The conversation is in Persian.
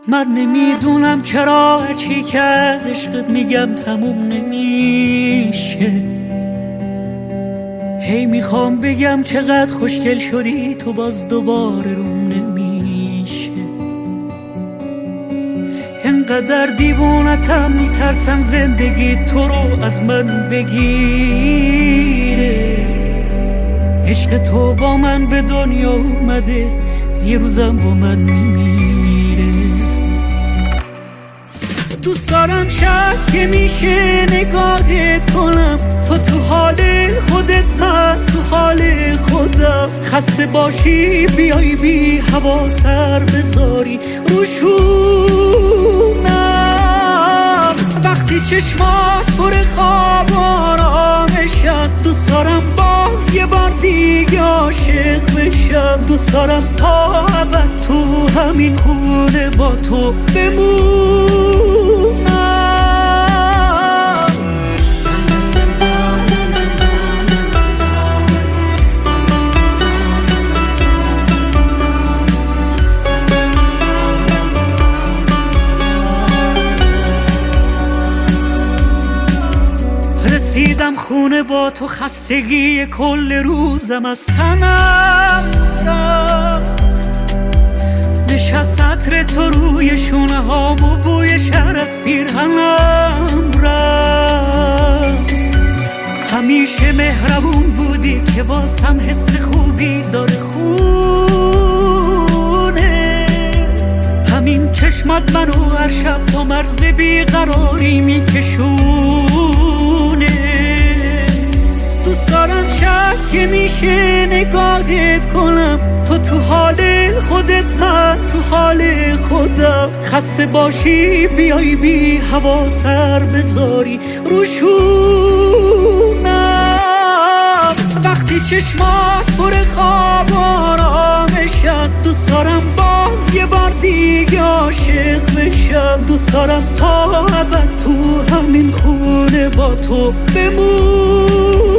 من نمیدونم چرا هرچی که از عشقت میگم تموم نمیشه. هی میخوام بگم چقدر خوشگل شدی تو، باز دوباره روم نمیشه. انقدر دیوونتم میترسم زندگی تو رو از من بگیره. عشق تو با من به دنیا اومده، یه روزم با من میمیره. دوست دارم شک میشه نگاهت کنم، تو حال خودت، من تو حال خودم. خسته باشی بیای بی هوا سر بذاری روشونم. وقتی چشمات پر خواب آرامشن، دوست دارم باز یه بار دیگه عاشق بشم. دوست دارم تا ابد تو همین خونه با تو بمونم. رسیدم خونه با تو، خستگی کل روزم از تنم رفت. نشست عطر تو روی شونه هام و بوی شهر از پیرهنم رفت. همیشه مهربون بودی که واسم حس خوبی داره خونه. همین چشمات منو هر شب تا مرز بیقراری میکشونه. دوست دارم شک میشه نگاهت کنم، تو حال خودت، من تو حال خودم. خسته باشی بیای بی هوا سر بذاری روشونم. وقتی چشمات پر خواب آرامشن، دوست دارم باز یه بار دیگه عاشق بشم. دوست دارم تا ابد تو همین خونه با تو بمون.